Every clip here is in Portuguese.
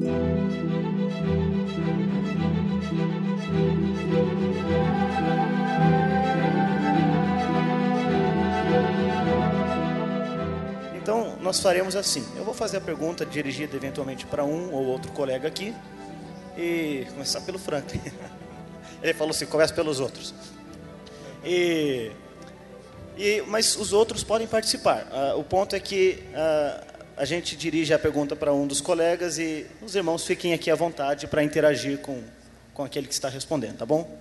Então, nós faremos assim. Eu vou fazer a pergunta dirigida eventualmente para um ou outro colega aqui. E começar pelo Franklin. Ele falou assim, começa pelos outros. Mas os outros podem participar. O ponto é que a gente dirige a pergunta para um dos colegas e os irmãos fiquem aqui à vontade para interagir com aquele que está respondendo, tá bom?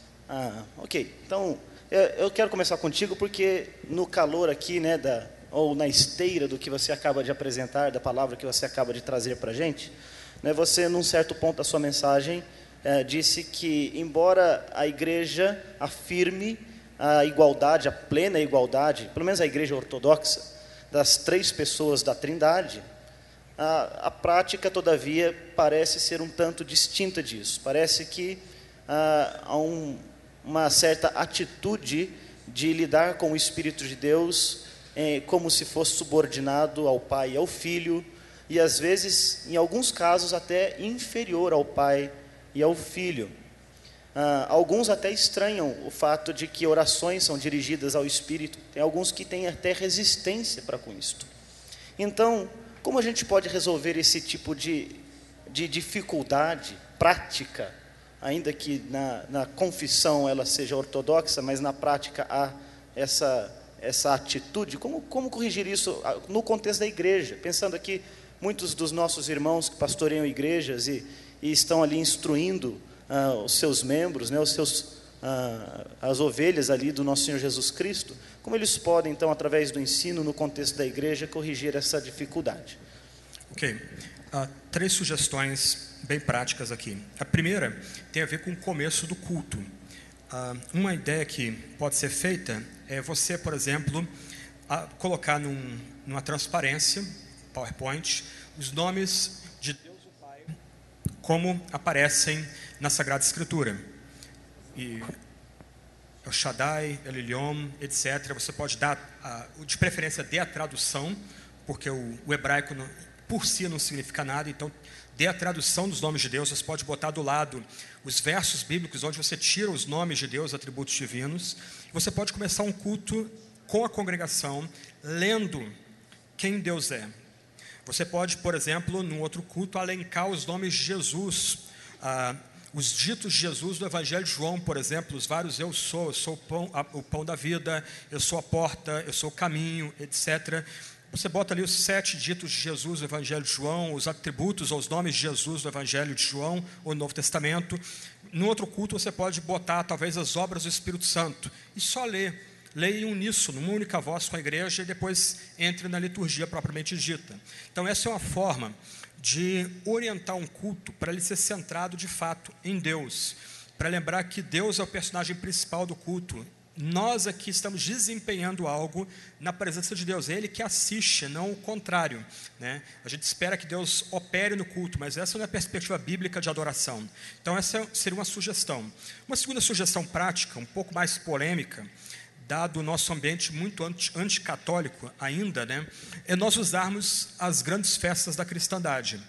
Ok. Então, eu quero começar contigo porque no calor aqui, né, ou na esteira do que você acaba de apresentar, da palavra que você acaba de trazer para a gente, né, você, num certo ponto da sua mensagem, disse que, embora a igreja afirme a igualdade, a plena igualdade, pelo menos a igreja ortodoxa, das três pessoas da Trindade, a prática, todavia, parece ser um tanto distinta disso. Parece que há uma certa atitude de lidar com o Espírito de Deus como se fosse subordinado ao Pai e ao Filho, e às vezes, em alguns casos, até inferior ao Pai e ao Filho. Alguns até estranham o fato de que orações são dirigidas ao Espírito. Tem alguns que têm até resistência para com isto. Então, como a gente pode resolver esse tipo de dificuldade prática, ainda que na confissão ela seja ortodoxa, mas na prática há essa atitude? Como corrigir isso no contexto da igreja? Pensando aqui, muitos dos nossos irmãos que pastoreiam igrejas e estão ali instruindo os seus membros, né, as ovelhas ali do nosso Senhor Jesus Cristo, como eles podem, então, através do ensino no contexto da igreja, corrigir essa dificuldade? Ok. 3 sugestões bem práticas aqui. A primeira tem a ver com o começo do culto. Uma ideia que pode ser feita é você, por exemplo, colocar numa transparência, PowerPoint, os nomes de Deus o Pai, como aparecem na Sagrada Escritura. E El Shaddai, El Elyon, etc. Você pode dar, de preferência, dê a tradução, porque o hebraico por si não significa nada, então dê a tradução dos nomes de Deus. Você pode botar do lado os versos bíblicos, onde você tira os nomes de Deus, atributos divinos. Você pode começar um culto com a congregação, lendo quem Deus é. Você pode, por exemplo, num outro culto, alencar os nomes de Jesus, os ditos de Jesus do Evangelho de João, por exemplo, os vários eu sou o pão da vida, eu sou a porta, eu sou o caminho, etc. Você bota ali os 7 ditos de Jesus do Evangelho de João, os atributos ou os nomes de Jesus do Evangelho de João ou do Novo Testamento. No outro culto você pode botar talvez as obras do Espírito Santo e só ler. Leia em uníssono, numa única voz com a igreja e depois entre na liturgia propriamente dita. Então essa é uma forma de orientar um culto para ele ser centrado de fato em Deus, para lembrar que Deus é o personagem principal do culto. Nós aqui estamos desempenhando algo na presença de Deus, é Ele que assiste, não o contrário, né? A gente espera que Deus opere no culto, mas essa não é a perspectiva bíblica de adoração. Então essa seria uma sugestão. Uma segunda sugestão prática, um pouco mais polêmica, dado o nosso ambiente muito anticatólico ainda, né, é nós usarmos as grandes festas da cristandade,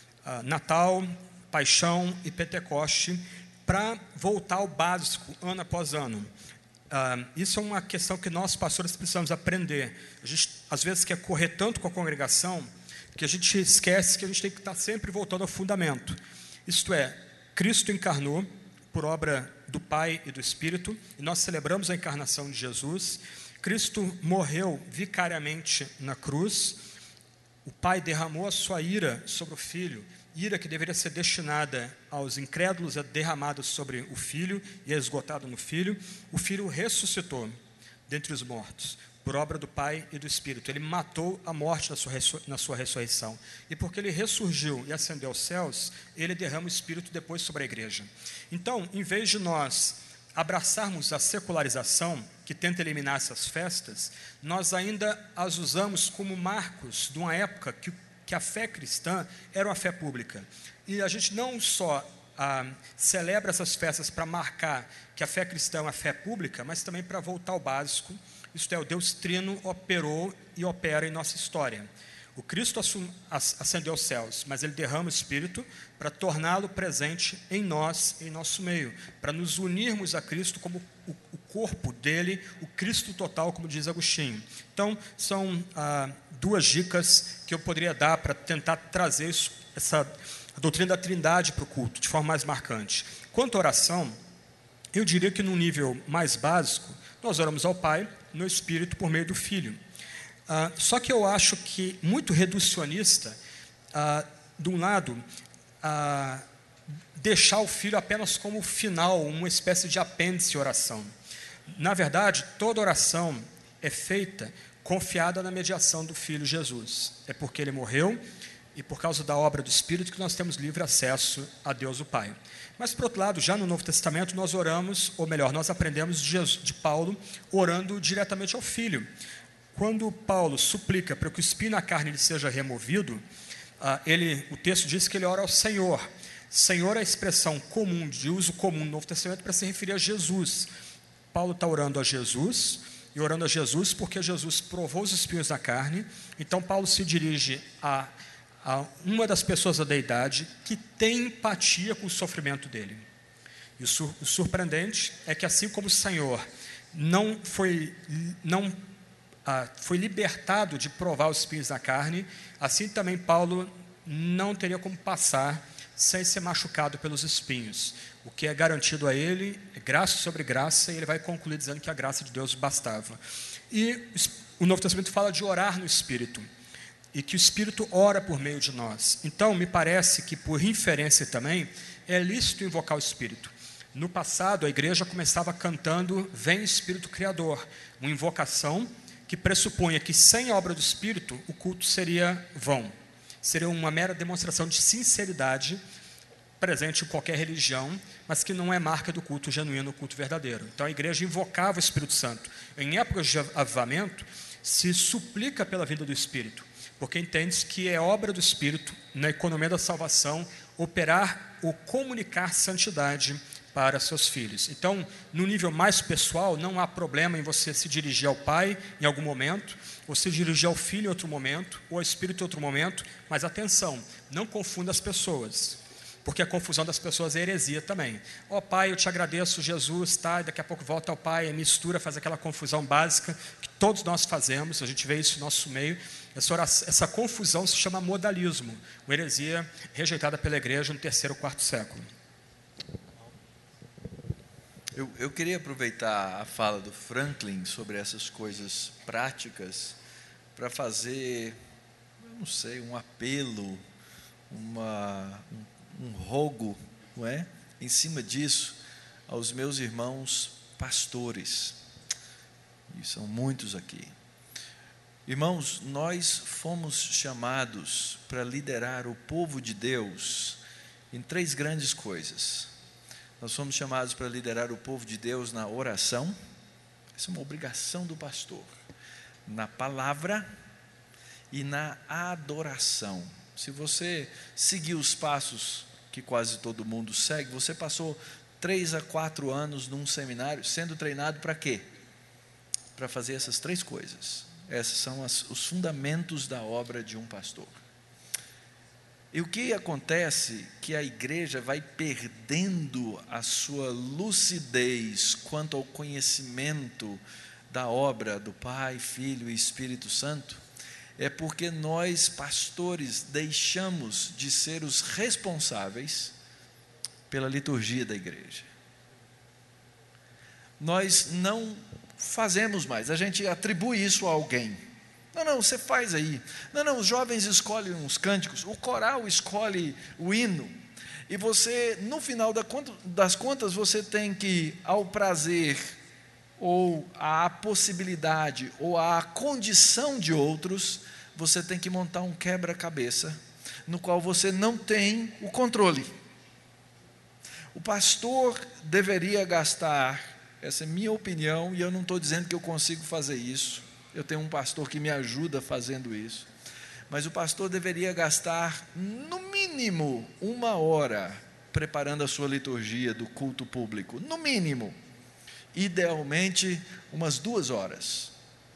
Natal, Paixão e Pentecoste, para voltar ao básico ano após ano. Isso é uma questão que nós, pastores, precisamos aprender. A gente, às vezes, quer correr tanto com a congregação que a gente esquece que a gente tem que estar sempre voltando ao fundamento. Isto é, Cristo encarnou por obra do Pai e do Espírito, e nós celebramos a encarnação de Jesus. Cristo morreu vicariamente na cruz. O Pai derramou a sua ira sobre o Filho, ira que deveria ser destinada aos incrédulos, é derramada sobre o Filho e é esgotada no Filho. O Filho ressuscitou dentre os mortos, por obra do Pai e do Espírito. Ele matou a morte na sua ressurreição. E porque ele ressurgiu e ascendeu aos céus, ele derrama o Espírito depois sobre a igreja. Então, em vez de nós abraçarmos a secularização, que tenta eliminar essas festas, nós ainda as usamos como marcos de uma época que a fé cristã era uma fé pública. E a gente não só celebra essas festas para marcar que a fé cristã é uma fé pública, mas também para voltar ao básico. Isto é, o Deus Trino operou e opera em nossa história. O Cristo ascendeu aos céus, mas Ele derrama o Espírito para torná-lo presente em nós, em nosso meio, para nos unirmos a Cristo como o corpo dele, o Cristo total, como diz Agostinho. Então, são duas dicas que eu poderia dar para tentar trazer a doutrina da Trindade para o culto, de forma mais marcante. Quanto à oração, eu diria que, num nível mais básico, nós oramos ao Pai no Espírito por meio do Filho. Só que eu acho que, muito reducionista, de um lado, deixar o Filho apenas como final, uma espécie de apêndice oração. Na verdade, toda oração é feita confiada na mediação do Filho Jesus. É porque Ele morreu e por causa da obra do Espírito que nós temos livre acesso a Deus o Pai. Mas, por outro lado, já no Novo Testamento nós oramos, ou melhor, nós aprendemos de Paulo orando diretamente ao Filho. Quando Paulo suplica para que o espinho na carne lhe seja removido, o texto diz que ele ora ao Senhor. Senhor é a expressão comum, de uso comum no Novo Testamento para se referir a Jesus. Paulo está orando a Jesus, e orando a Jesus porque Jesus provou os espinhos na carne. Então Paulo se dirige a uma das pessoas da deidade que tem empatia com o sofrimento dele. E o surpreendente é que, assim como o Senhor foi libertado de provar os espinhos na carne, assim também Paulo não teria como passar sem ser machucado pelos espinhos. O que é garantido a ele é graça sobre graça, e ele vai concluir dizendo que a graça de Deus bastava. E o Novo Testamento fala de orar no Espírito, e que o Espírito ora por meio de nós. Então, me parece que, por inferência também, é lícito invocar o Espírito. No passado, a igreja começava cantando Vem Espírito Criador, uma invocação que pressupunha que, sem a obra do Espírito, o culto seria vão. Seria uma mera demonstração de sinceridade presente em qualquer religião, mas que não é marca do culto genuíno, o culto verdadeiro. Então, a igreja invocava o Espírito Santo. Em épocas de avivamento, se suplica pela vinda do Espírito, porque entende-se que é obra do Espírito, na economia da salvação, operar ou comunicar santidade para seus filhos. Então, no nível mais pessoal, não há problema em você se dirigir ao Pai em algum momento, ou se dirigir ao Filho em outro momento, ou ao Espírito em outro momento, mas atenção, não confunda as pessoas, porque a confusão das pessoas é heresia também. Pai, eu te agradeço, Jesus, tá? E daqui a pouco volta ao Pai, mistura, faz aquela confusão básica que todos nós fazemos, a gente vê isso no nosso meio. Essa confusão se chama modalismo, uma heresia rejeitada pela igreja no 3º, 4º século. Eu queria aproveitar a fala do Franklin sobre essas coisas práticas para fazer, eu não sei, um apelo, um rogo, não é? Em cima disso, aos meus irmãos pastores, e são muitos aqui. Irmãos, nós fomos chamados para liderar o povo de Deus em 3 grandes coisas. Nós fomos chamados para liderar o povo de Deus na oração, essa é uma obrigação do pastor, na palavra e na adoração. Se você seguir os passos que quase todo mundo segue, você passou 3 a 4 anos num seminário sendo treinado para quê? Para fazer essas 3 coisas. Esses são os fundamentos da obra de um pastor. E o que acontece que a igreja vai perdendo a sua lucidez quanto ao conhecimento da obra do Pai, Filho e Espírito Santo, é porque nós, pastores, deixamos de ser os responsáveis pela liturgia da igreja. Nós não fazemos mais, a gente atribui isso a alguém. Não, você faz aí. Não, os jovens escolhem os cânticos, o coral escolhe o hino, e você, no final das contas, você tem que, ao prazer, ou à possibilidade, ou à condição de outros, você tem que montar um quebra-cabeça, no qual você não tem o controle. O pastor deveria gastar, essa é minha opinião, e eu não estou dizendo que eu consigo fazer isso, eu tenho um pastor que me ajuda fazendo isso, mas o pastor deveria gastar no mínimo 1 hora preparando a sua liturgia do culto público, no mínimo, idealmente umas 2 horas,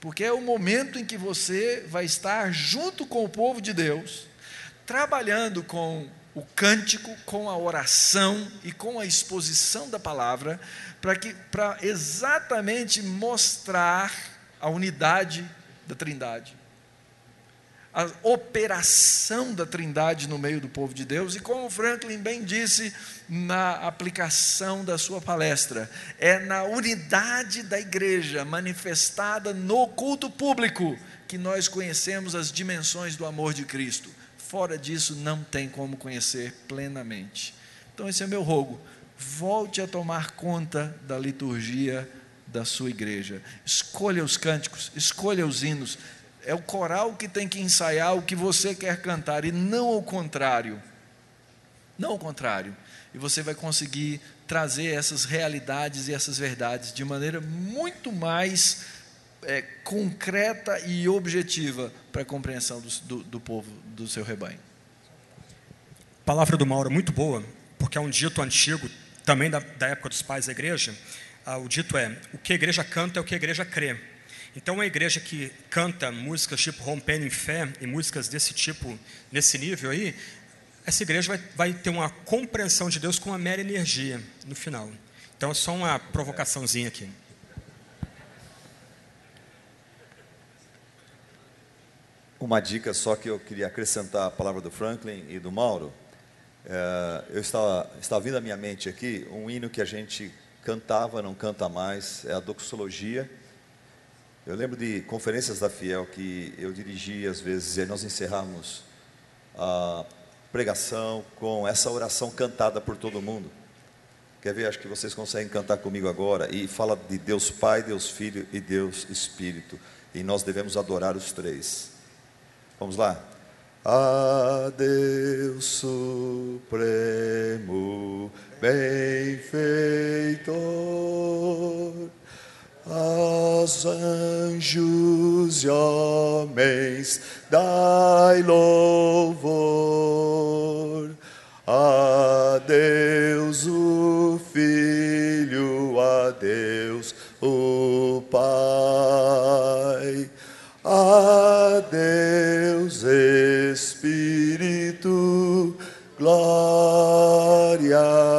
porque é o momento em que você vai estar junto com o povo de Deus, trabalhando com o cântico, com a oração e com a exposição da palavra, para exatamente mostrar a unidade da Trindade, a operação da Trindade no meio do povo de Deus. E como Franklin bem disse na aplicação da sua palestra, é na unidade da igreja manifestada no culto público que nós conhecemos as dimensões do amor de Cristo. Fora disso não tem como conhecer plenamente. Então esse é o meu rogo: volte a tomar conta da liturgia da sua igreja, escolha os cânticos, escolha os hinos. É o coral que tem que ensaiar o que você quer cantar, e não o contrário. Não o contrário. E você vai conseguir trazer essas realidades e essas verdades de maneira muito mais concreta e objetiva para a compreensão do povo, do seu rebanho. A palavra do Mauro é muito boa, porque é um dito antigo, também da época dos pais da igreja. O dito é: o que a igreja canta é o que a igreja crê. Então, uma igreja que canta músicas tipo Rompendo em Fé e músicas desse tipo, nesse nível aí, essa igreja vai ter uma compreensão de Deus com uma mera energia no final. Então, é só uma provocaçãozinha aqui. Uma dica só que eu queria acrescentar à palavra do Franklin e do Mauro. Eu estava vindo à minha mente aqui um hino que a gente cantava, não canta mais, é a doxologia. Eu lembro de conferências da Fiel que eu dirigia às vezes, e nós encerramos a pregação com essa oração cantada por todo mundo. Quer ver? Acho que vocês conseguem cantar comigo agora. E fala de Deus Pai, Deus Filho e Deus Espírito. E nós devemos adorar os três. Vamos lá? A Deus Supremo, benfeitor, aos anjos e homens dai louvor, a Deus o Filho, a Deus o Pai, a Deus Espírito, glória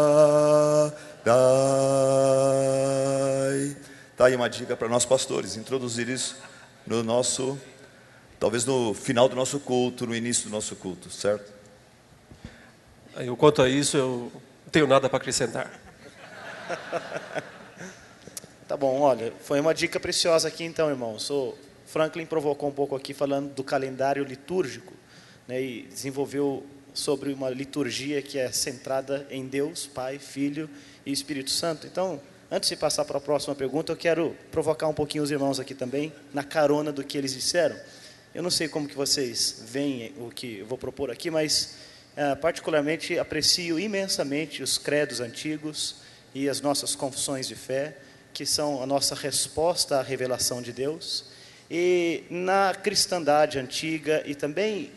dai. Está aí uma dica para nós pastores, introduzir isso no nosso, talvez no final do nosso culto, no início do nosso culto, certo? Quanto a isso, eu não tenho nada para acrescentar. Tá bom, olha, foi uma dica preciosa aqui então, irmãos. O Franklin provocou um pouco aqui falando do calendário litúrgico, né, e desenvolveu sobre uma liturgia que é centrada em Deus, Pai, Filho e Espírito Santo. Então, antes de passar para a próxima pergunta, eu quero provocar um pouquinho os irmãos aqui também, na carona do que eles disseram. Eu não sei como que vocês veem o que eu vou propor aqui, mas particularmente aprecio imensamente os credos antigos e as nossas confissões de fé, que são a nossa resposta à revelação de Deus. E na cristandade antiga e também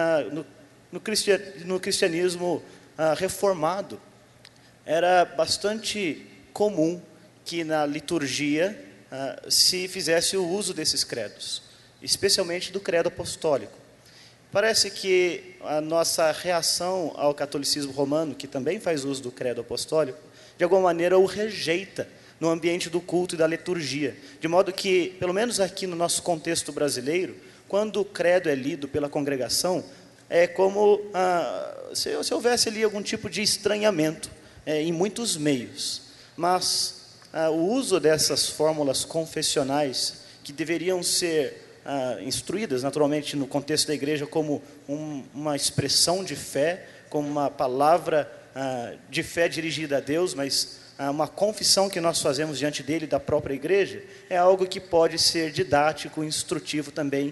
no cristianismo reformado, era bastante comum que na liturgia se fizesse o uso desses credos, especialmente do credo apostólico. Parece que a nossa reação ao catolicismo romano, que também faz uso do credo apostólico, de alguma maneira o rejeita no ambiente do culto e da liturgia, de modo que, pelo menos aqui no nosso contexto brasileiro, quando o credo é lido pela congregação, é como se houvesse ali algum tipo de estranhamento em muitos meios. Mas o uso dessas fórmulas confessionais, que deveriam ser instruídas naturalmente no contexto da igreja como uma expressão de fé, como uma palavra de fé dirigida a Deus, mas uma confissão que nós fazemos diante dele, da própria igreja, é algo que pode ser didático, instrutivo também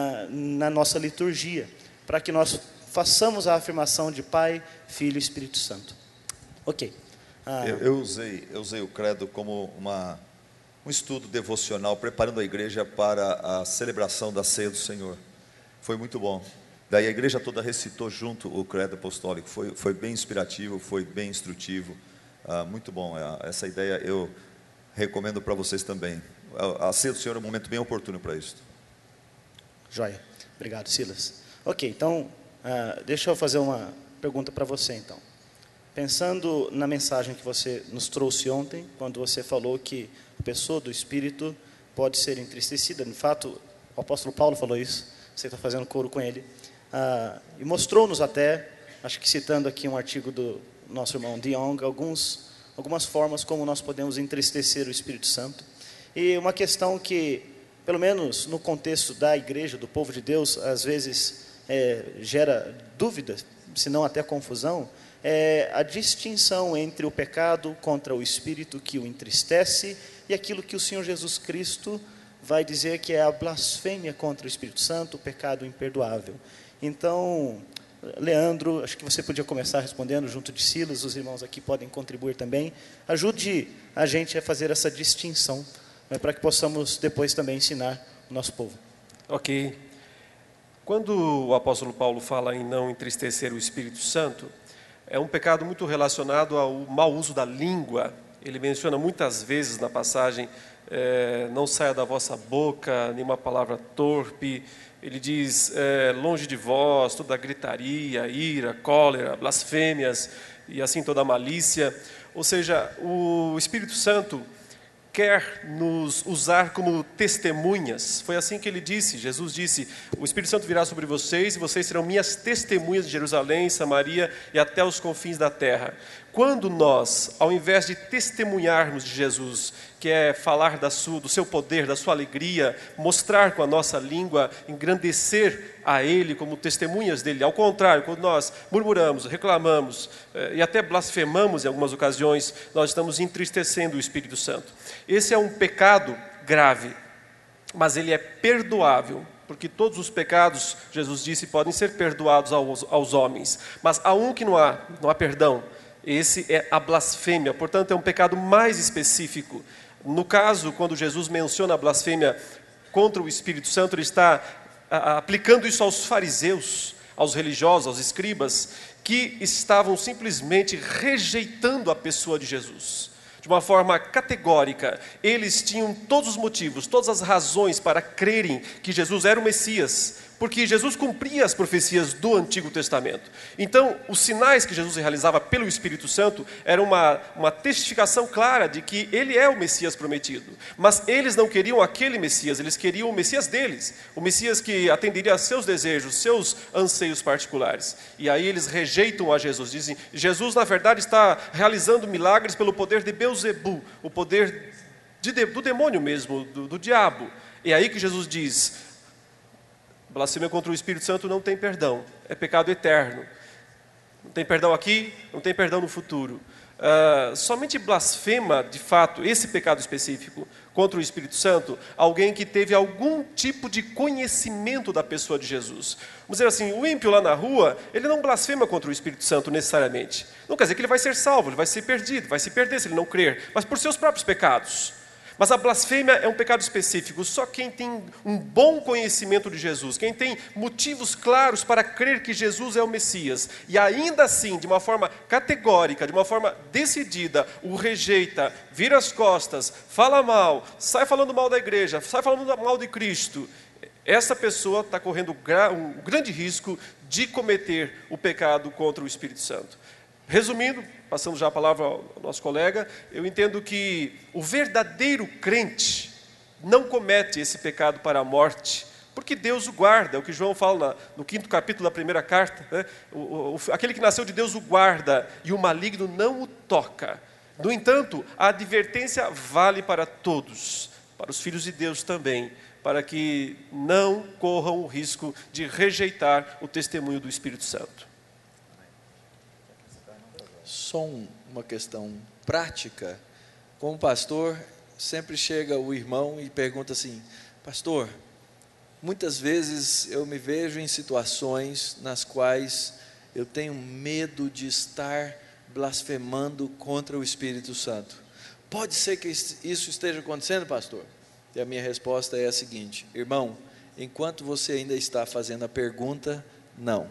na nossa liturgia, para que nós façamos a afirmação de Pai, Filho e Espírito Santo. Ok. Eu usei o credo como um estudo devocional, preparando a igreja para a celebração da ceia do Senhor. Foi muito bom. Daí a igreja toda recitou junto o credo apostólico. Foi bem inspirativo, foi bem instrutivo. Muito bom. Essa ideia eu recomendo para vocês também. a ceia do Senhor é um momento bem oportuno para isso. Joia. Obrigado, Silas. Ok, então, deixa eu fazer uma pergunta para você, então. Pensando na mensagem que você nos trouxe ontem, quando você falou que a pessoa do Espírito pode ser entristecida, de fato, o apóstolo Paulo falou isso, você está fazendo coro com ele, e mostrou-nos até, acho que citando aqui um artigo do nosso irmão De Jong, algumas formas como nós podemos entristecer o Espírito Santo. E uma questão que, pelo menos no contexto da igreja, do povo de Deus, às vezes gera dúvida, se não até confusão, é a distinção entre o pecado contra o Espírito que o entristece e aquilo que o Senhor Jesus Cristo vai dizer que é a blasfêmia contra o Espírito Santo, o pecado imperdoável. Então, Leandro, acho que você podia começar respondendo junto de Silas, os irmãos aqui podem contribuir também. Ajude a gente a fazer essa distinção, para que possamos depois também ensinar o nosso povo. Ok. Quando o apóstolo Paulo fala em não entristecer o Espírito Santo, é um pecado muito relacionado ao mau uso da língua. Ele menciona muitas vezes na passagem, não saia da vossa boca nenhuma palavra torpe. Ele diz, longe de vós, toda gritaria, ira, cólera, blasfêmias e assim toda malícia. Ou seja, o Espírito Santo quer nos usar como testemunhas. Foi assim que ele disse, Jesus disse, o Espírito Santo virá sobre vocês e vocês serão minhas testemunhas de Jerusalém, Samaria e até os confins da terra. Quando nós, ao invés de testemunharmos de Jesus, que é falar do seu poder, da sua alegria, mostrar com a nossa língua, engrandecer a Ele como testemunhas dEle, ao contrário, quando nós murmuramos, reclamamos e até blasfemamos em algumas ocasiões, nós estamos entristecendo o Espírito Santo. Esse é um pecado grave, mas ele é perdoável, porque todos os pecados, Jesus disse, podem ser perdoados aos homens, mas há um que não há perdão. Esse é a blasfêmia, portanto é um pecado mais específico. No caso, quando Jesus menciona a blasfêmia contra o Espírito Santo, ele está aplicando isso aos fariseus, aos religiosos, aos escribas, que estavam simplesmente rejeitando a pessoa de Jesus. De uma forma categórica, eles tinham todos os motivos, todas as razões para crerem que Jesus era o Messias, porque Jesus cumpria as profecias do Antigo Testamento. Então, os sinais que Jesus realizava pelo Espírito Santo eram uma testificação clara de que ele é o Messias prometido. Mas eles não queriam aquele Messias, eles queriam o Messias deles, o Messias que atenderia a seus desejos, seus anseios particulares. E aí eles rejeitam a Jesus, dizem, Jesus na verdade está realizando milagres pelo poder de Beelzebu, o poder do demônio mesmo, do diabo. E aí que Jesus diz, blasfêmia contra o Espírito Santo não tem perdão, é pecado eterno. Não tem perdão aqui, não tem perdão no futuro. Somente blasfema, de fato, esse pecado específico contra o Espírito Santo, alguém que teve algum tipo de conhecimento da pessoa de Jesus. Vamos dizer assim, o ímpio lá na rua, ele não blasfema contra o Espírito Santo necessariamente. Não quer dizer que ele vai ser salvo, ele vai ser perdido, vai se perder se ele não crer, mas por seus próprios pecados. Mas a blasfêmia é um pecado específico. Só quem tem um bom conhecimento de Jesus, quem tem motivos claros para crer que Jesus é o Messias, e ainda assim, de uma forma categórica, de uma forma decidida, o rejeita, vira as costas, fala mal, sai falando mal da igreja, sai falando mal de Cristo, essa pessoa está correndo um grande risco de cometer o pecado contra o Espírito Santo. Resumindo, passando já a palavra ao nosso colega, eu entendo que o verdadeiro crente não comete esse pecado para a morte, porque Deus o guarda, é o que João fala no 5º capítulo da primeira carta, né? Aquele que nasceu de Deus o guarda e o maligno não o toca. No entanto, a advertência vale para todos, para os filhos de Deus também, para que não corram o risco de rejeitar o testemunho do Espírito Santo. Só uma questão prática. Como pastor, sempre chega o irmão e pergunta assim, pastor, muitas vezes eu me vejo em situações nas quais eu tenho medo de estar blasfemando contra o Espírito Santo. Pode ser que isso esteja acontecendo, pastor? E a minha resposta é a seguinte, irmão, enquanto você ainda está fazendo a pergunta, não.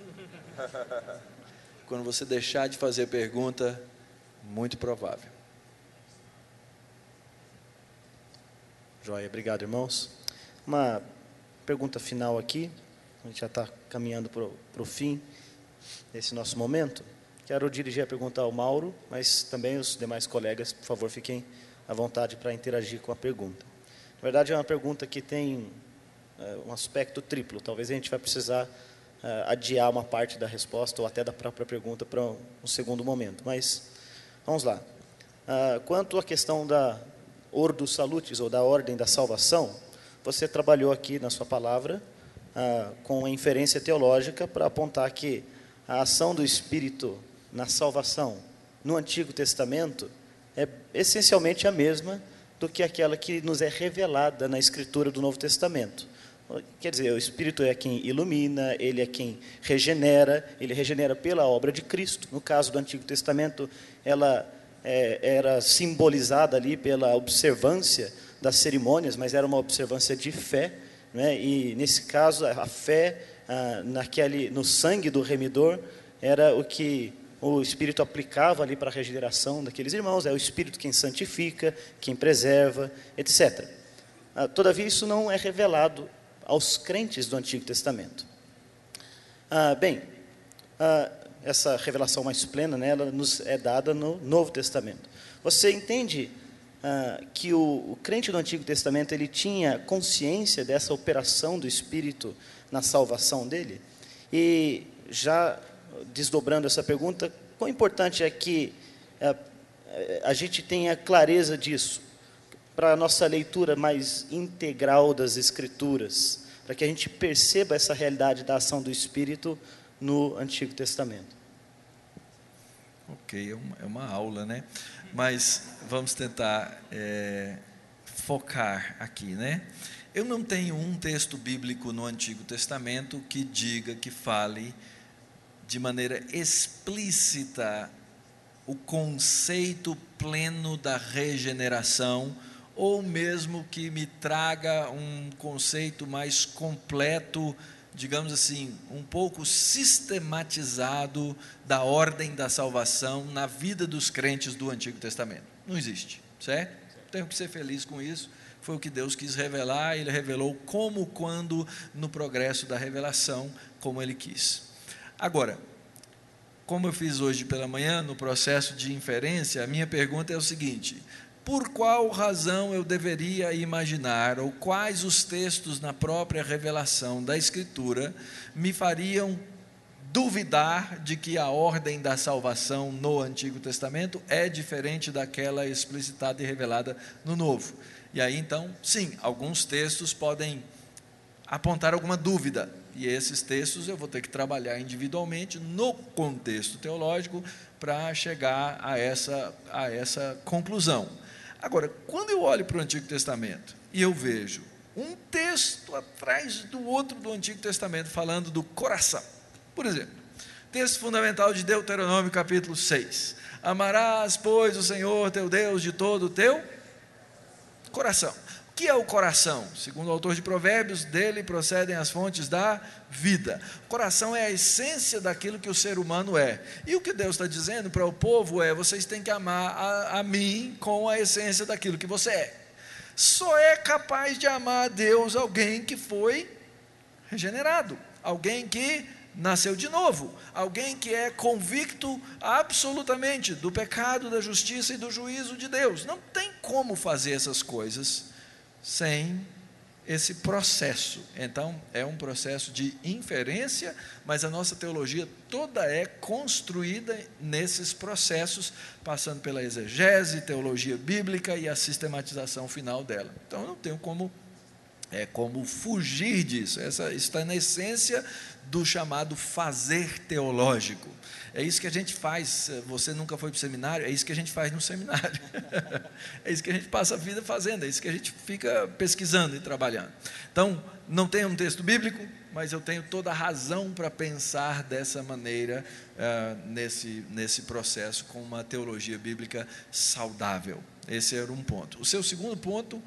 Quando você deixar de fazer pergunta, muito provável. Joia, obrigado, irmãos. Uma pergunta final aqui, a gente já está caminhando para o fim desse nosso momento. Quero dirigir a pergunta ao Mauro, mas também os demais colegas, por favor, fiquem à vontade para interagir com a pergunta. Na verdade, é uma pergunta que tem um aspecto triplo. Talvez a gente vai precisar adiar uma parte da resposta ou até da própria pergunta para um segundo momento. Mas, vamos lá. Quanto à questão da Ordo Salutis, ou da ordem da salvação, você trabalhou aqui na sua palavra com a inferência teológica para apontar que a ação do Espírito na salvação no Antigo Testamento é essencialmente a mesma do que aquela que nos é revelada na Escritura do Novo Testamento. Quer dizer, o Espírito é quem ilumina, ele é quem regenera, ele regenera pela obra de Cristo. No caso do Antigo Testamento, ela era simbolizada ali pela observância das cerimônias, mas era uma observância de fé, né? E nesse caso a fé no sangue do remidor era o que o Espírito aplicava ali para a regeneração daqueles irmãos. É o Espírito quem santifica, quem preserva, etc. Todavia isso não é revelado aos crentes do Antigo Testamento. Essa revelação mais plena, né, ela nos é dada no Novo Testamento. Você entende que o crente do Antigo Testamento ele tinha consciência dessa operação do Espírito na salvação dele? E já desdobrando essa pergunta, quão importante é que a gente tenha clareza disso para a nossa leitura mais integral das Escrituras, para que a gente perceba essa realidade da ação do Espírito no Antigo Testamento. Ok, é uma aula, né? Mas vamos tentar focar aqui, né? Eu não tenho um texto bíblico no Antigo Testamento que diga, que fale de maneira explícita o conceito pleno da regeneração, ou mesmo que me traga um conceito mais completo, digamos assim, um pouco sistematizado da ordem da salvação na vida dos crentes do Antigo Testamento. Não existe, certo? Tenho que ser feliz com isso. Foi o que Deus quis revelar, Ele revelou como, quando, no progresso da revelação, como Ele quis. Agora, como eu fiz hoje pela manhã, no processo de inferência, a minha pergunta é o seguinte: por qual razão eu deveria imaginar, ou quais os textos na própria revelação da Escritura me fariam duvidar de que a ordem da salvação no Antigo Testamento é diferente daquela explicitada e revelada no Novo? E aí, então, sim, alguns textos podem apontar alguma dúvida, e esses textos eu vou ter que trabalhar individualmente no contexto teológico para chegar a essa conclusão. Agora, quando eu olho para o Antigo Testamento e eu vejo um texto atrás do outro do Antigo Testamento falando do coração, por exemplo, texto fundamental de Deuteronômio capítulo 6, amarás, pois, o Senhor teu Deus de todo o teu coração. O que é o coração? Segundo o autor de Provérbios, dele procedem as fontes da vida. O coração é a essência daquilo que o ser humano é. E o que Deus está dizendo para o povo é: vocês têm que amar a mim com a essência daquilo que você é. Só é capaz de amar a Deus alguém que foi regenerado, alguém que nasceu de novo, alguém que é convicto absolutamente do pecado, da justiça e do juízo de Deus. Não tem como fazer essas coisas sem esse processo. Então, é um processo de inferência, mas a nossa teologia toda é construída nesses processos, passando pela exegese, teologia bíblica e a sistematização final dela. Então, eu não tenho como fugir disso. Isso está na essência do chamado fazer teológico. É isso que a gente faz. Você nunca foi para o seminário? É isso que a gente faz no seminário. É isso que a gente passa a vida fazendo, é isso que a gente fica pesquisando e trabalhando. Então, não tenho um texto bíblico, mas eu tenho toda a razão para pensar dessa maneira, nesse processo, com uma teologia bíblica saudável. Esse era um ponto. O seu segundo ponto...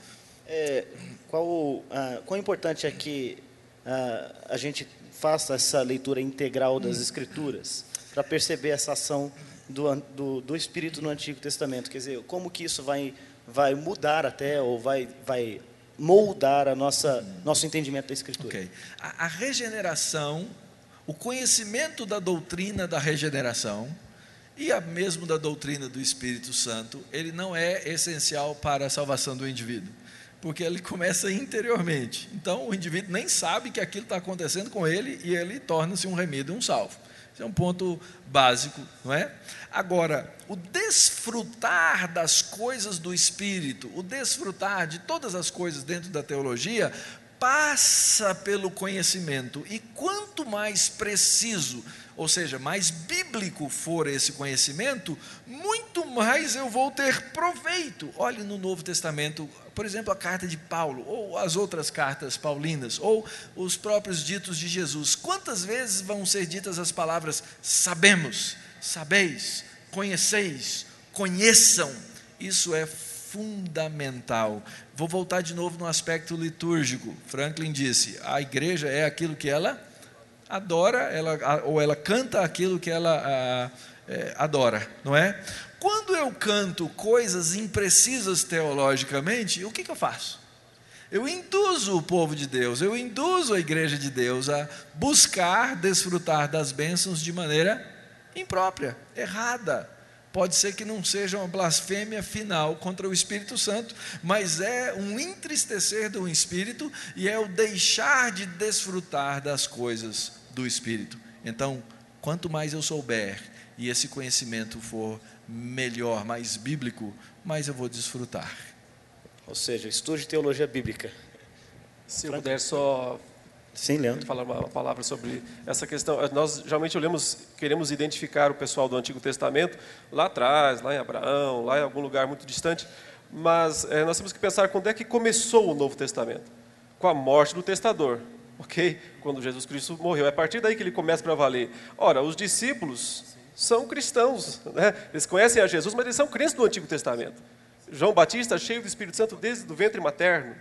Quão importante é que a gente faça essa leitura integral das Escrituras para perceber essa ação do Espírito no Antigo Testamento? Quer dizer, como que isso vai mudar até, ou vai moldar nosso entendimento da Escritura. Ok. A regeneração, o conhecimento da doutrina da regeneração e mesmo da doutrina do Espírito Santo, ele não é essencial para a salvação do indivíduo, porque ele começa interiormente. Então, o indivíduo nem sabe que aquilo está acontecendo com ele e ele torna-se um remido, um salvo. Esse é um ponto básico, não é? Agora, o desfrutar das coisas do Espírito, o desfrutar de todas as coisas dentro da teologia, passa pelo conhecimento. E quanto mais preciso, ou seja, mais bíblico for esse conhecimento, muito mais eu vou ter proveito. Olhe no Novo Testamento, por exemplo, a carta de Paulo, ou as outras cartas paulinas, ou os próprios ditos de Jesus. Quantas vezes vão ser ditas as palavras sabemos, sabeis, conheceis, conheçam? Isso é fundamental. Vou voltar de novo no aspecto litúrgico. Franklin disse, a igreja é aquilo que ela adora, ou ela canta aquilo que ela adora, não é? Quando eu canto coisas imprecisas teologicamente, o que eu faço? Eu induzo o povo de Deus, eu induzo a igreja de Deus a buscar desfrutar das bênçãos de maneira imprópria, errada. Pode ser que não seja uma blasfêmia final contra o Espírito Santo, mas é um entristecer do Espírito e é o deixar de desfrutar das coisas do Espírito. Então, quanto mais eu souber e esse conhecimento for melhor, mais bíblico, mais eu vou desfrutar. Ou seja, estude teologia bíblica. Se eu puder só Sim, Leandro. falar uma palavra sobre essa questão. Nós geralmente queremos identificar o pessoal do Antigo Testamento lá atrás, lá em Abraão, lá em algum lugar muito distante, mas nós temos que pensar quando é que começou o Novo Testamento. Com a morte do testador, ok? Quando Jesus Cristo morreu. É a partir daí que ele começa para valer. Ora, os discípulos são cristãos, né? Eles conhecem a Jesus, mas eles são crentes do Antigo Testamento. João Batista, cheio do Espírito Santo desde o ventre materno.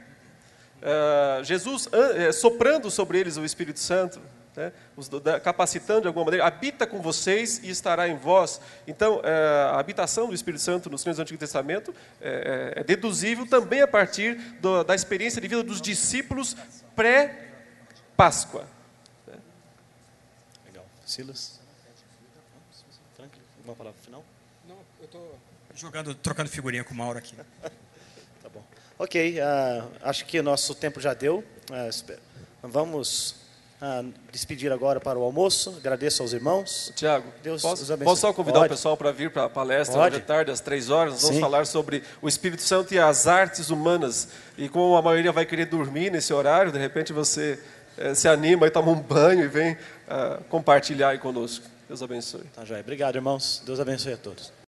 Jesus soprando sobre eles o Espírito Santo, né? Capacitando de alguma maneira, habita com vocês e estará em vós. Então, a habitação do Espírito Santo nos crentes do Antigo Testamento é deduzível também a partir da experiência de vida dos discípulos pré-Páscoa. Legal. Silas? Franklin, alguma palavra final? Não, eu estou trocando figurinha com o Mauro aqui. Tá bom. Ok, acho que o nosso tempo já deu. Vamos despedir agora para o almoço. Agradeço aos irmãos. Tiago, Deus posso os abençoe. posso só convidar Pode. o pessoal para vir para a palestra Pode. hoje à tarde, às 3 horas? Nós vamos Sim. falar sobre o Espírito Santo e as artes humanas. E como a maioria vai querer dormir nesse horário, de repente você se anima e toma um banho e vem compartilhar aí conosco. Deus abençoe. Tá, joia. Obrigado, irmãos. Deus abençoe a todos.